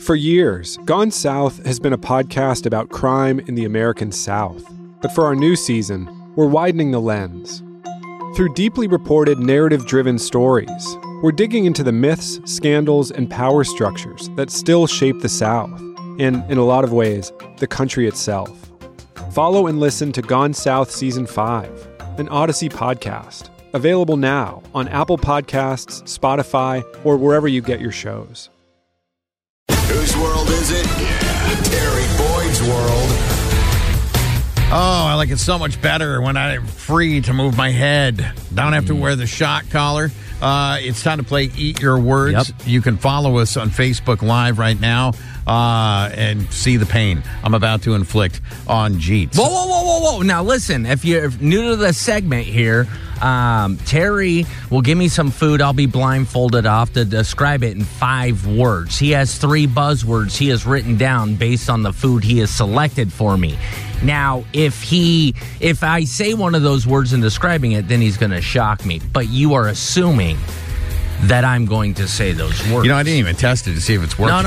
For years, Gone South has been a podcast about crime in the American South. But for our new season, we're widening the lens. Through deeply reported, narrative-driven stories, we're digging into the myths, scandals, and power structures that still shape the South, and, in a lot of ways, the country itself. Follow and listen to Gone South Season 5, an Odyssey podcast, available now on Apple Podcasts, Spotify, or wherever you get your shows. Whose world is it? Yeah, Terry Boyd's world. Oh, I like it so much better when I'm free to move my head. Don't have to wear the shock collar. It's time to play Eat Your Words. Yep. You can follow us on Facebook Live right now and see the pain I'm about to inflict on Jeets. Whoa. Now, listen, if you're new to the segment here, Terry will give me some food. I'll be blindfolded. I'll have to describe it in 5 words. He has 3 buzzwords he has written down based on the food he has selected for me. Now, if I say one of those words in describing it, then he's going to shock me. But you are assuming that I'm going to say those words. You know, I didn't even test it to see if it's working.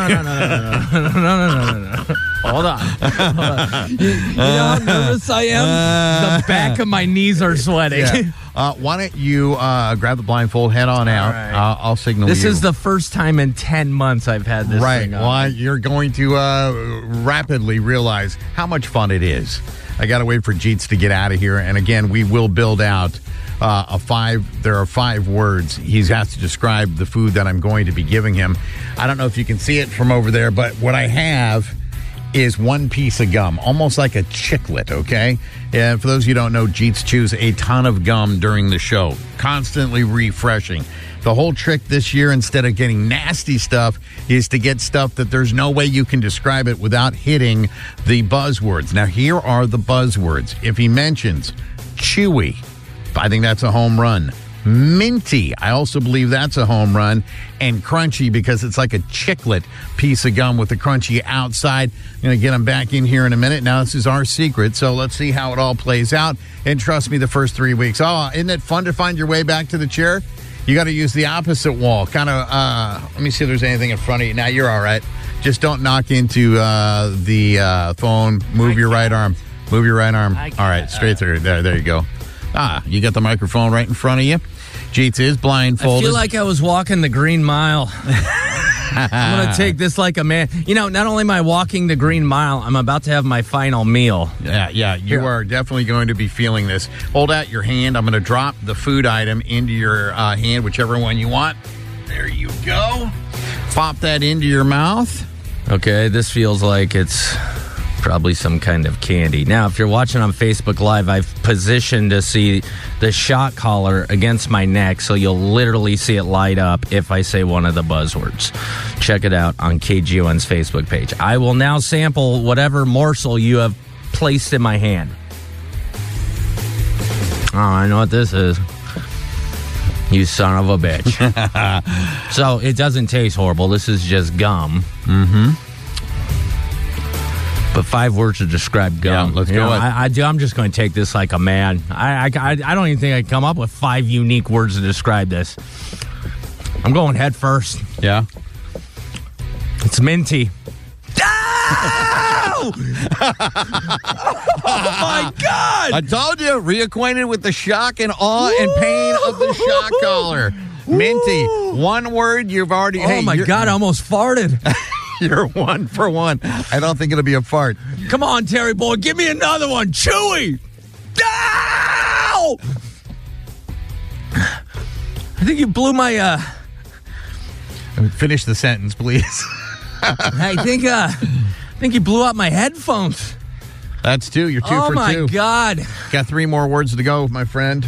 No. Hold on. You know how nervous I am? The back of my knees are sweating. Yeah. Why don't you grab the blindfold, head on out. Right. I'll signal you. This is the first time in 10 months I've had this thing on. Well, you're going to rapidly realize how much fun it is. I got to wait for Jeets to get out of here. And again, we will build out there are 5 words. He has to describe the food that I'm going to be giving him. I don't know if you can see it from over there, but what I have is 1 piece of gum, almost like a chiclet, okay? And for those of you who don't know, Jeets chews a ton of gum during the show, constantly refreshing. The whole trick this year, instead of getting nasty stuff, is to get stuff that there's no way you can describe it without hitting the buzzwords. Now, here are the buzzwords. If he mentions chewy, I think that's a home run. Minty, I also believe that's a home run. And crunchy, because it's like a chiclet piece of gum with the crunchy outside. I'm going to get him back in here in a minute. Now, this is our secret, so let's see how it all plays out. And trust me, the first 3 weeks. Oh, isn't it fun to find your way back to the chair? You got to use the opposite wall. Kind of, let me see if there's anything in front of you. Now, you're all right. Just don't knock into the phone. Move your right arm. Move your right arm. All right, straight through. There you go. You got the microphone right in front of you. Jeets is blindfolded. I feel like I was walking the Green Mile. I'm going to take this like a man. You know, not only am I walking the Green Mile, I'm about to have my final meal. Yeah, you are definitely going to be feeling this. Hold out your hand. I'm going to drop the food item into your hand, whichever one you want. There you go. Pop that into your mouth. Okay, this feels like it's probably some kind of candy. Now, if you're watching on Facebook Live, I've positioned to see the shot collar against my neck, so you'll literally see it light up if I say one of the buzzwords. Check it out on KGON's Facebook page. I will now sample whatever morsel you have placed in my hand. Oh, I know what this is. You son of a bitch. So, it doesn't taste horrible. This is just gum. Mm-hmm. But 5 words to describe gum. Yeah, let's go. I'm just going to take this like a man. I don't even think I can come up with 5 unique words to describe this. I'm going head first. Yeah. It's minty. Oh! Oh, my God! I told you, reacquainted with the shock and awe and pain of the shock collar. Minty. 1 word you've already... Oh, my God, I almost farted. You're 1 for 1. I don't think it'll be a fart. Come on, Terry boy, give me another one. Chewy. Ow! I think you blew my Finish the sentence, please. I think you blew out my headphones. That's 2. You're 2 for 2. Oh my God. Got 3 more words to go, my friend.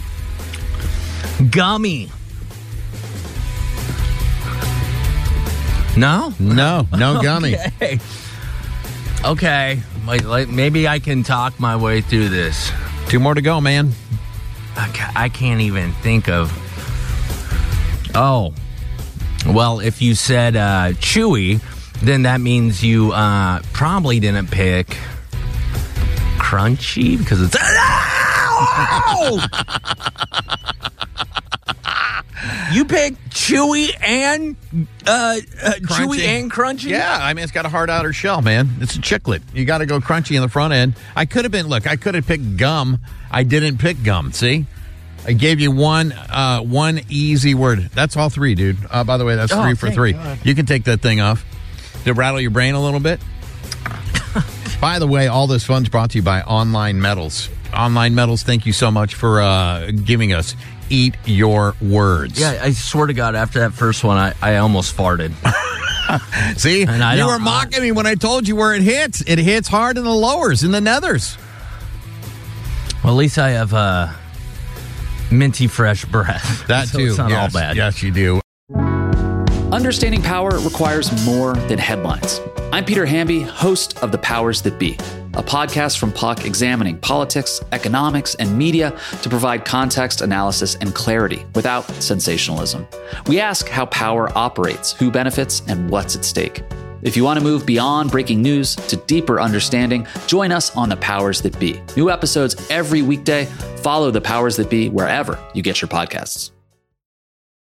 Gummy. No gummy. Okay. Maybe I can talk my way through this. 2 more to go, man. I can't even think of... Oh. Well, if you said chewy, then that means you probably didn't pick crunchy because it's... You picked chewy and crunchy? Yeah, I mean, it's got a hard outer shell, man. It's a chiclet. You got to go crunchy in the front end. I could have picked gum. I didn't pick gum, see? I gave you one easy word. That's all three, dude. By the way, that's 3 for 3. God. You can take that thing off. Did it rattle your brain a little bit? By the way, all this fun's brought to you by Online Metals. Online Metals, thank you so much for giving us Eat Your Words. Yeah, I swear to God, after that first one, I almost farted. See? You were mocking me when I told you where it hits. It hits hard in the lowers, in the nethers. Well, at least I have minty fresh breath. That so too. It's not all bad. Yes, you do. Understanding power requires more than headlines. I'm Peter Hamby, host of The Powers That Be, a podcast from Puck examining politics, economics, and media to provide context, analysis, and clarity without sensationalism. We ask how power operates, who benefits, and what's at stake. If you want to move beyond breaking news to deeper understanding, join us on The Powers That Be. New episodes every weekday. Follow The Powers That Be wherever you get your podcasts.